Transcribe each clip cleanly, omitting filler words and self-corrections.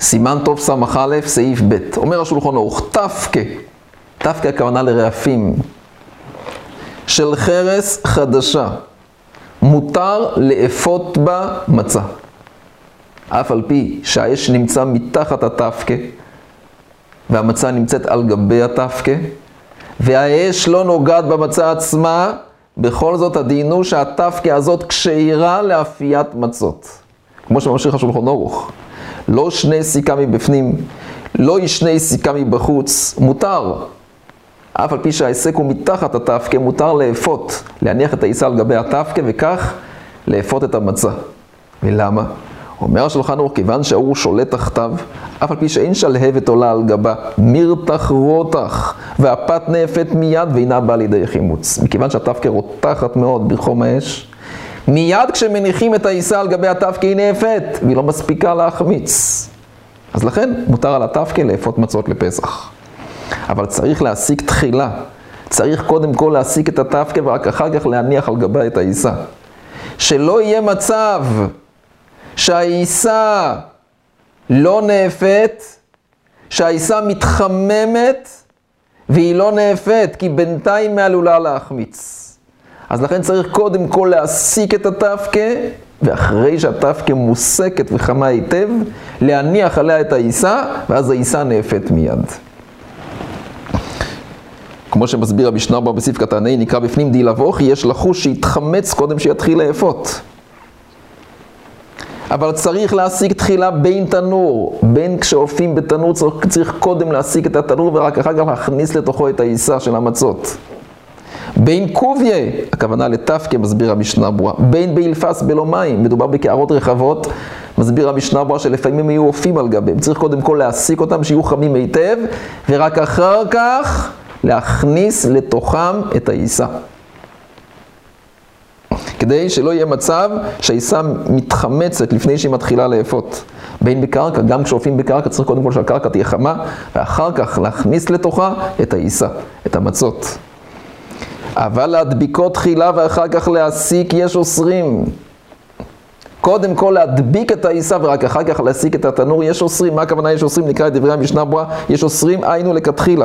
סימן טוב סמך א', סעיף ב'. אומר השולחן ערוך, תפקה, תפקה הכוונה לרעפים, של חרס חדשה, מותר לאפות בה מצה. אף על פי שהאש נמצא מתחת התפקה, והמצה נמצאת על גבי התפקה, והאש לא נוגעת במצה עצמה, בכל זאת הדין הוא שהתפקה הזאת כשאירה לאפיית מצות. כמו שממשיך השולחן ערוך. לא שני סיכה מבפנים, לא שני סיכה מבחוץ, מותר. אף על פי שהעסק הוא מתחת התפקה, מותר לאפות, להניח את העיסה על גבי התפקה, וכך לאפות את המצה. ולמה? אומר השולחן ערוך, כיוון שהאור שולט תחתיו, אף על פי שאין שלהבת עולה על גבה, מרתח רותח, והפת נאפת מיד ואינה באה לידי חימוץ. מכיוון שהתפקה רותחת מאוד בחום האש, מיד כשמניחים את העיסה על גבי התפקה היא נאפת, והיא לא מספיקה להחמיץ. אז לכן מותר על התפקה לאפות מצות לפסח. אבל צריך להסיק תחילה. צריך קודם כל להסיק את התפקה ורק אחר כך להניח על גבה את העיסה. שלא יהיה מצב שהעיסה לא נאפת, שהעיסה מתחממת והיא לא נאפת, כי בינתיים מעלולה להחמיץ. אז לכן צריך קודם כל להסיק את התפקה, ואחרי שהתפקה מוסקת וחמה היטב, להניח עליה את העיסה, ואז העיסה נאפת מיד. כמו שמסביר המשנה ברורה בסעיף קטן ה', נקרא בפנים די לבוכי, יש לחוש שיתחמץ קודם שיתחיל לאפות. אבל צריך להסיק תחילה בין תנור, בין כשאופים בתנור צריך קודם להסיק את התנור ורק אחר כך להכניס לתוכו את העיסה של המצות. בין קוביה, הכוונה לתפקה, מסביר המשנה ברורה, בין באילפס בלא מים, מדובר בקערות רחבות, מסביר המשנה ברורה שלפעמים יהיו אופים על גביהם, צריך קודם כל להסיק אותם שיהיו חמים היטב, ורק אחר כך להכניס לתוכם את העיסה. כדי שלא יהיה מצב שהעיסה מתחמצת לפני שהיא מתחילה לאפות. בין בקרקע, גם כשאופים בקרקע צריך קודם כל שהקרקע תהיה חמה, ואחר כך להכניס לתוכה את העיסה, את המצות. אבל להדביקו תחילה ואחר כך להסיק יש אוסרים. קודם כל להדביק את העיסה ורק אחר כך להסיק את התנור יש אוסרים. מה הכוונה יש אוסרים? נקרא את דברי המשנה ברורה, יש אוסרים היינו לכתחילה.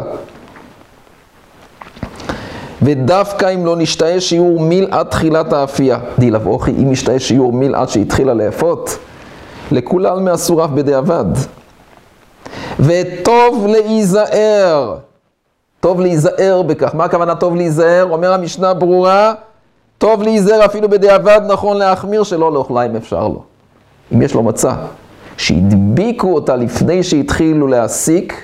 ודווקא אם לא נשתאה שיעור מיל עד תחילת האפייה. די לבוכי, אם נשתאה שיעור מיל עד שהתחילה לאפות, לכולל מאסוריו בדיעבד. וטוב להיזהר. טוב להיזהר בכך. מה הכוונה טוב להיזהר? אומר המשנה ברורה, טוב להיזהר אפילו בדיעבד נכון להחמיר שלא לאוכלה אם אפשר לו. אם יש לו מצה, שהדביקו אותה לפני שהתחילו להסיק,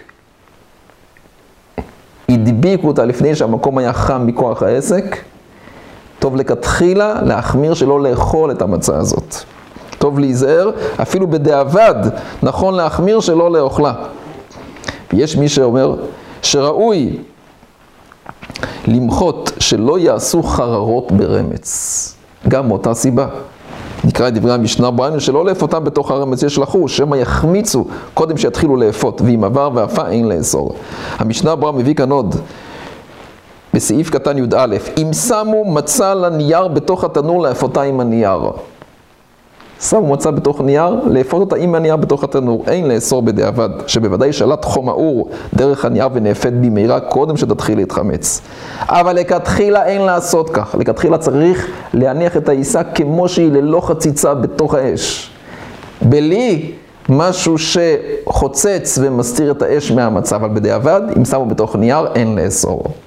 הדביקו אותה לפני שהמקום היה חם מכוח העסק, טוב לכתחילה להחמיר שלא לאכול את המצה הזאת. טוב להיזהר, אפילו בדיעבד נכון להחמיר שלא לאוכלה. ויש מי שאומר שראוי למחות שלא יעשו חררות ברמץ. גם מאותה סיבה. נקרא את דברי המשנה ברורה, שלא לאפותם בתוך הרמץ יש לחוש, שמא יחמיצו קודם שיתחילו לאפות, ואם עבר ואפה אין לאסור. המשנה ברורה מביא כאן עוד, בסעיף קטן י"א, אם שמו מצה לנייר בתוך התנור לאפותה עם הנייר. שמו מצה בתוך נייר, לאפות אותה עם הנייר בתוך התנור, אין לאסור בדיעבד, שבוודאי שלט חום האור דרך הנייר ונאפת במהירה קודם שתתחיל להתחמץ. אבל לכתחילה אין לעשות כך, לכתחילה צריך להניח את העיסה כמו שהיא ללא חציצה בתוך האש. בלי משהו שחוצץ ומסתיר את האש מהמצה, אבל בדיעבד, אם שמו בתוך נייר, אין לאסור.